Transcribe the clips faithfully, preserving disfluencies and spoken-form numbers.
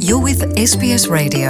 You're with เอส บี เอส Radio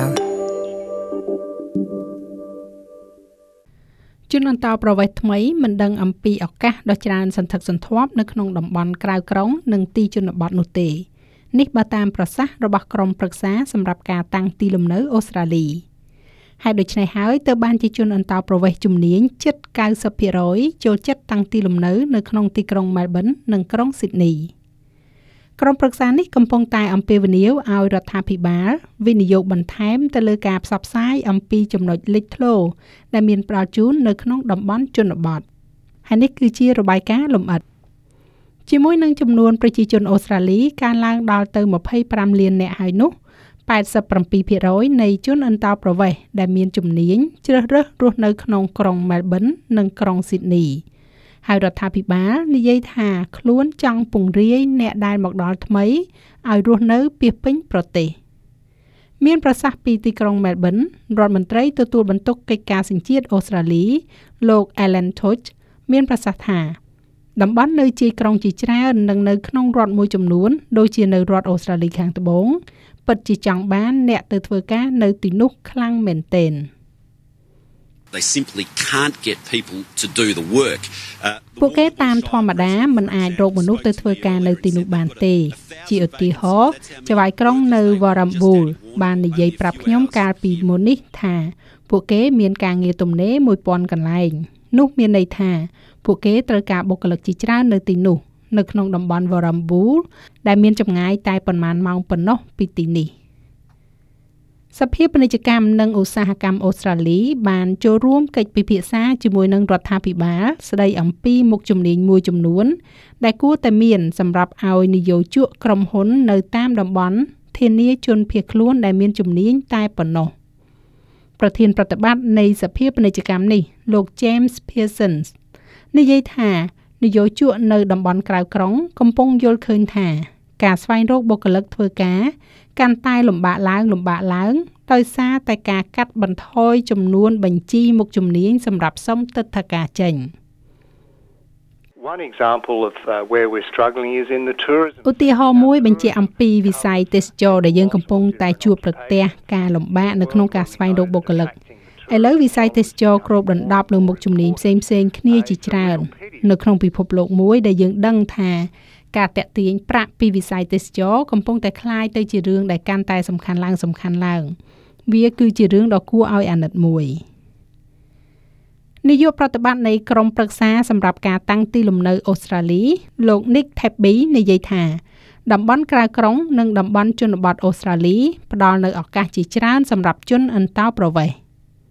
ជនអន្តោប្រវេសន៍ថ្មីមិនដឹងអំពីឱកាសដ៏ច្រើនសន្ធឹកសន្ធាប់នៅក្នុងតំបន់ក្រៅក្រុងនិងទីជនបទនោះទេនេះបើតាមប្រសាសន៍របស់ក្រុមប្រឹក្សាសម្រាប់ការតាំងទីលំនៅអូស្ត្រាលីហើយដូច្នេះហើយទើបបានជាជនអន្តោប្រវេសន៍ជំនាញជិត 九十% ចូលចិត្តតាំងទីលំនៅនៅក្នុងទីក្រុង Melbourne និងក្រុង Sydneyក្រុមប្រឹក្សានេះកំពុងតែអំពាវនាវឲ្យរដ្ឋាភិបាលវិនិយោគបន្ថែមទៅលើការផ្សព្វផ្សាយអំពីចំណុចលេចធ្លោដែលមានផ្ដល់ជូននៅក្នុងតំបន់ជនបទហើយនេះគឺជារបាយការណ៍លម្អិតជាមួយនឹងចំនួនប្រជាជនអូស្ត្រាលីកើនឡើងដល់ទៅยี่สิบห้าលាននាក់ហើយនោះแปดสิบเจ็ด% នៃជនអន្តោប្រវេសន៍ដែលមានជំនាញជ្រើសរើសរស់នៅក្នុងក្រុង Melbourne និងក្រុង Sydneyហើយរដ្ឋាភិបាលនិយាយថាខ្លួនចង់ពង្រាយអ្នកដែលមកដល់ថ្មីឲ្យរស់នៅពាសពេញប្រទេសមានប្រសាសន៍ពីទីក្រុង Melbourne រដ្ឋមន្ត្រីទទួលបន្ទុកកិច្ចការសញ្ជាតិអូស្ត្រាលីលោក Alan Tudge មានប្រសាសន៍ថាតំបន់នៅជាយក្រុងជាច្រើននិងនៅក្នុងរដ្ឋមួយចំនួនដូចជានៅរដ្ឋអូស្ត្រាលីខាងត្បូងពិតជាចង់បានអ្នកទៅធ្វើការនៅទីនោះខ្លាំងមែនទែន They simply can't get people to do the work. ពួកគេតាមធម្មតាមិនអាចរកមនុស្សទៅធ្វើការនៅទីនោះបានទេជាឧទាហរណ៍ចៅហ្វាយក្រុងនៅ Warrnambool បាននិយាយប្រាប់ខ្ញុំកាលពីមុននេះថាពួកគេមានការងារទំនេរone thousandកន្លែងនោះមានន័យថាពួកគេត្រូវការបុគ្គលិកជាច្រើននៅទីនោះនៅក្នុងតំបន់ Warrnambool ដែលមានចម្ងាយតែប៉ុន្មានម៉ោងប៉ុណ្ណោះពីទីនេះសភាពាណិជ្ជកម្មនិងឧស្សាហកម្មអូស្ត្រាលីបានចូលរួមកិច្ចពិភាក្សាជាមួយនឹងរដ្ឋាភិបាលស្ដីអំពីមុខជំនាញមួយចំនួនដែលគួរតែមានសម្រាប់ឲ្យនិយោជកក្រុមហ៊ុននៅតាមតំបន់ធានាជនភៀសខ្លួនដែលមានជំនាញតែប៉ុណ្ណោះប្រធានប្រតិបត្តិនៃសភាពាណិជ្ជកម្មនេះលោក James Pearson និយាយថានិយោជកនៅតំបន់ក្រៅក្រុងកំពុងយល់ឃើញថាការស្វែងរកបុគ្គលិកធ្វើការកាន់តែលំបាកឡើងលំបាកឡើងដោយសារតែការកាត់បន្ថយចំនួនបញ្ជីមុខជំនាញសម្រាប់សុំទិដ្ឋាការចេញ One example of uh, where we're struggling is in the tourism ឧទាហរណ៍មួយបញ្ជាក់អំពីវិស័យទេសចរណ៍ដែលយើងកំពុងតែជួបប្រទះការលំបាកនៅក្នុងការស្វែងរកបុគ្គលិកឥឡូវវិស័យទេសចរណ៍គ្របដណ្ដប់លើមុខជំនាញផ្សេងៗគ្នាជាច្រើននៅក្នុងពិភពលោកមួយដែលយើងដឹងថាការតាក់ទាញប្រាក់ពីវិស័យទេសចរកំពុងតែคล้ายទៅជារឿងដែលកាន់តែសំខាន់ឡើងសំខាន់ឡើងវាគឺជារឿងដ៏គួរឲ្យអាណិតមួយនាយកប្រតិបត្តិនៃក្រុមប្រឹក្សាសម្រាប់ការតាំងទីលំនៅអូស្ត្រាលីលោក Nick Tabby និយាយថាតំបន់ក្រៅក្រុងនិងតំបន់ជនបទអូស្ត្រាលីផ្ដល់នូវឱកាសជាច្រើនសម្រាប់ជនអន្តោប្រវេសន៍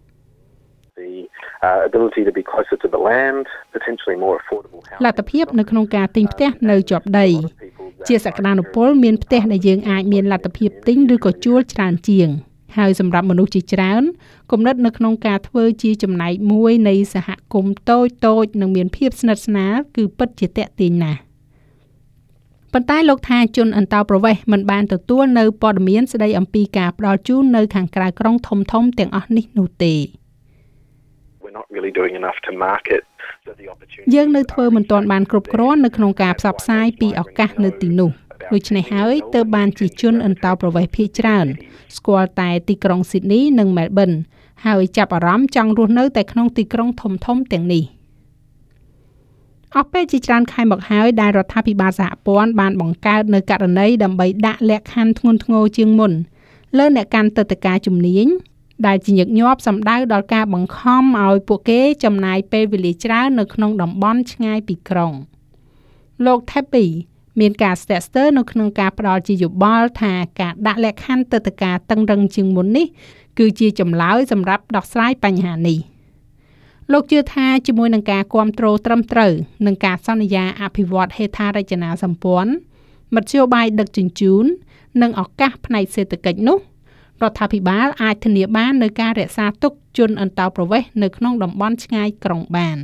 Uh, ability to be closer to the land, potentially more affordable housing. លទ្ធភាពនៅក្នុងការទិញផ្ទះនៅជាប់ដីជាសក្តានុពលមានផ្ទះដែលយើងអាចមានលទ្ធភាពទិញឬក៏ជួលច្រើនជាងហើយសម្រាប់មនុស្សជាច្រើនគំនិតនៅក្នុងការធ្វើជាចំណែកមួយនៃសហគមន៍តូចតូចនិងមានភាពស្និទ្ធស្នាលគឺពិតជាទាក់ទាញណាស់ប៉ុន្តែលោកថាជនអន្តោប្រវេសន៍មិនបានទទួលនៅព័ត៌មានស្ដីអំពីការផ្ដល់ជូននៅខាងក្រៅក្រុងធំៗទាំងអស់នេះនោះទេ not really doing enough to market so the opportunity យើងនៅធ្វើមិនទាន់បានគ្រប់គ្រាន់នៅក្នុងការផ្សព្វផ្សាយពីឱកាសនៅទីនោះដូច្នេះហើយទើបបានជាជនអន្តោប្រវេសន៍ភាគច្រើនស្គាល់តែទីក្រុង Sydney និង Melbourne ហើយចាប់អារម្មណ៍ចង់រស់នៅតែក្នុងទីក្រុងធំៗទាំងនេះអស់ពេលជាច្រើនខែមកហើយដែលរដ្ឋាភិបាលសហព័ន្ធបានបង្កើតនូវករណីដើម្បីដាក់លក្ខខណ្ឌធ្ងន់ធ្ងរជាងមុនលើអ្នកកាន់ទិដ្ឋាការជំនាញដែលជាញឹកញាប់សម្ដៅដល់ការបង្ខំឲ្យពួកគេចំណាយពេលវេលាច្រើននៅក្នុងតំបន់ឆ្ងាយពីក្រុងលោក Tappy មានការស្ទាក់ស្ទើរនៅក្នុងការផ្ដល់ជាយោបល់ថាការដាក់លក្ខខណ្ឌទិដ្ឋាការតឹងរ៉ឹងជាងមុននេះគឺជាចម្លើយសម្រាប់ដោះស្រាយបញ្ហានេះលោកជឿថាជាមួយនឹងការគាំទ្រត្រឹមត្រូវនិងការសន្យាអភិវឌ្ឍហេដ្ឋារចនាសម្ព័ន្ធមធ្យោបាយដឹកជញ្ជូននិងឱកាសផ្នែកសេដ្ឋកិច្ចនោះរដ្ឋាភិបាលអាចធានាបាននូវការរក្សាទុកជនអន្តោប្រវេសន៍នៅក្នុងតំបន់ឆ្ងាយក្រុងបាន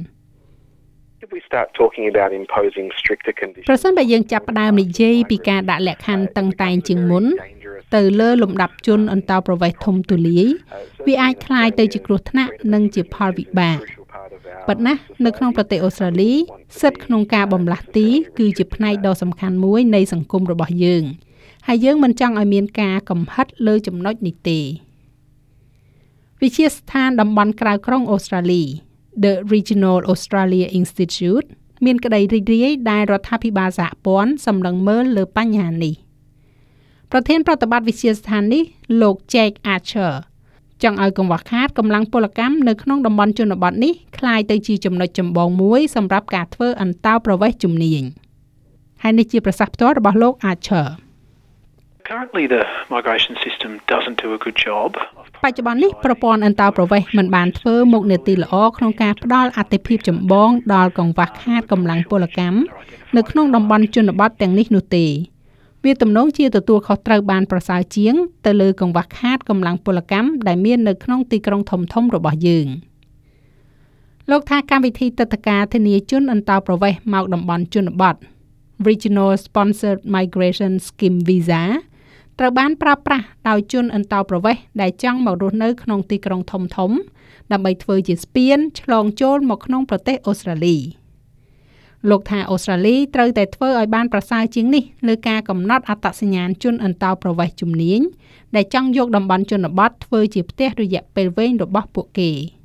ប្រសិនបើយើងចាប់ផ្ដើមនិយាយពីការដាក់លក្ខខណ្ឌតឹងតែងជាងមុនទៅលើលំដាប់ជនអន្តោប្រវេសន៍ធំទូលាយវាអាចคล้ายទៅជាគ្រោះថ្នាក់និងជាផលវិបាកប៉ុន្តែនៅក្នុងប្រទេសអូស្ត្រាលីសិទ្ធិក្នុងការបម្លាស់ទីគឺជាផ្នែកដ៏សំខាន់មួយនៃសង្គមរបស់យើងហើយយើងមិនចង់ឲ្យមានការកំហិតលើចំណុចនេះទេវិទ្យាស្ថានតំបន់ក្រៅក្រុងអូស្ត្រាលី The Regional Australia Institute មានក្តីរីករាយដែលរដ្ឋាភិបាលសហព័ន្ធសម្លឹងមើលលើបញ្ហានេះប្រធានប្រតិបត្តិវិទ្យាស្ថាននេះលោក Jake Archer ចង់ឲ្យកង្វះខាតកម្លាំងពលកម្មនៅក្នុងតំបន់ជនបទនេះคล้ายទៅជាចំណុចចម្បងមួយសម្រាប់ការធ្វើអន្តោប្រវេសន៍ជំនាញហើយនេះជាប្រសាសន៍ផ្ទាល់របស់លោក Archer Currently the migration system doesn't do a good job. បច្ចុប្បន្ននេះប្រព័ន្ធអន្តោប្រវេសន៍មិនបានធ្វើមុខនីតិល្អក្នុងការផ្ដល់អាទិភាពចម្បងដល់កង្វះខាតកម្លាំងពលកម្មនៅក្នុងតំបន់ជនបទទាំងនេះនោះទេវាទំនងជាទទួលខុសត្រូវបានប្រសើរជាងទៅលើកង្វះខាតកម្លាំងពលកម្មដែលមាននៅក្នុងទីក្រុងធំៗរបស់យើងលោកថាកម្មវិធីទឹកតការធានាជនអន្តោប្រវេសន៍មកតំបន់ជនបទ Regional Sponsored Migration Scheme Visa ត្រូវបានប្រើប្រាស់ដោយជនអន្តោប្រវេសន៍ដែលចង់មករស់នៅក្នុងទីក្រុងធំៗដើម្បីធ្វើជាស្ពានឆ្លងចូលមកក្នុងប្រទេសអូស្ត្រាលីលោកថាអូស្ត្រាលីត្រូវតែធ្វើឲ្យបានប្រសើរជាងនេះលើការកំណត់អត្តសញ្ញាណជនអន្តោប្រវេសន៍ជំនាញដែលចង់យកតំបន់ជនបទធ្វើជាផ្ទះរយៈពេលវែងរបស់ពួកគេ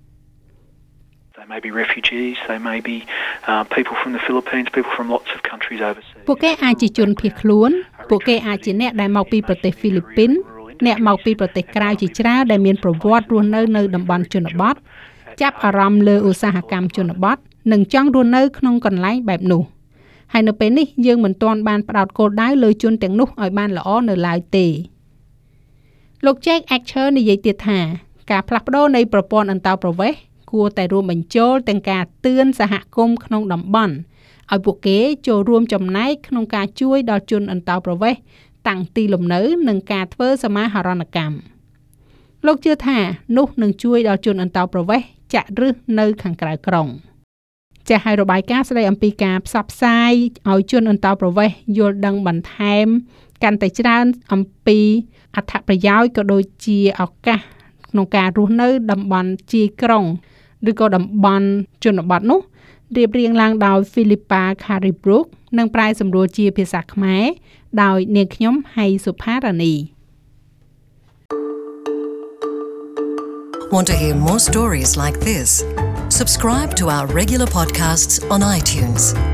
They may be refugees, they may be uh, people from the Philippines, people from lots of countries overseas. ពួកគេអាចជាជនភៀសខ្លួនពួកគេអាចជាអ្នកដែលមកពីប្រទេសហ្វីលីពីនអ្នកមកពីប្រទេសក្រៅជាច្រើនដែលមានប្រវត្តិរស់នៅនៅតំបន់ជនបទចាប់អារម្មណ៍លើឧស្សាហកម្មជនបទនិងចង់រស់នៅក្នុងកន្លែងបែបនោះហើយនៅពេលនេះយើងមិនទាន់បានផ្ដោតគោលដៅលើជនទាំងនោះឲ្យបានល្អនៅឡើយទេលោក Jake Archer និយាយទៀតថាការផ្លាស់ប្ដូរនៃប្រព័ន្ធអន្តោប្រវេសន៍គួរតែរួមបញ្ចូលទាំងការទឿនសហគមន៍ក្នុងតំបន់ឲ្យពួកគេចូលរួមចំណែកក្នុងការជួយដល់ជនអន្តោប្រវេសន៍តាំងទីលំនៅនិងការធ្វើសមាហរណកម្មលោកជឿថានោះនឹងជួយដល់ជនអន្តោប្រវេសន៍ចាក់ឫសនៅខាងក្រៅក្រុងចាស់ឲ្យរបាយការណ៍ស្ដីអំពីការផ្សព្វផ្សាយឲ្យជនអន្តោប្រវេសន៍យល់ដឹងបន្ថែមកាន់តែច្រើនអំពីអត្ថប្រយោជន៍ក៏ដូចជាឱកាសក្នុងការរស់នៅតំបន់ជាយក្រុងឬក៏តំបន់ជនបទនោះរៀបរៀងឡើងដោយ Philippa Caribrook និងប្រែសម្រួលជាភាសាខ្មែរដោយនាងខ្ញុំហៃសុផារ៉ានី Want to hear more stories like this? Subscribe to our regular podcasts on iTunes.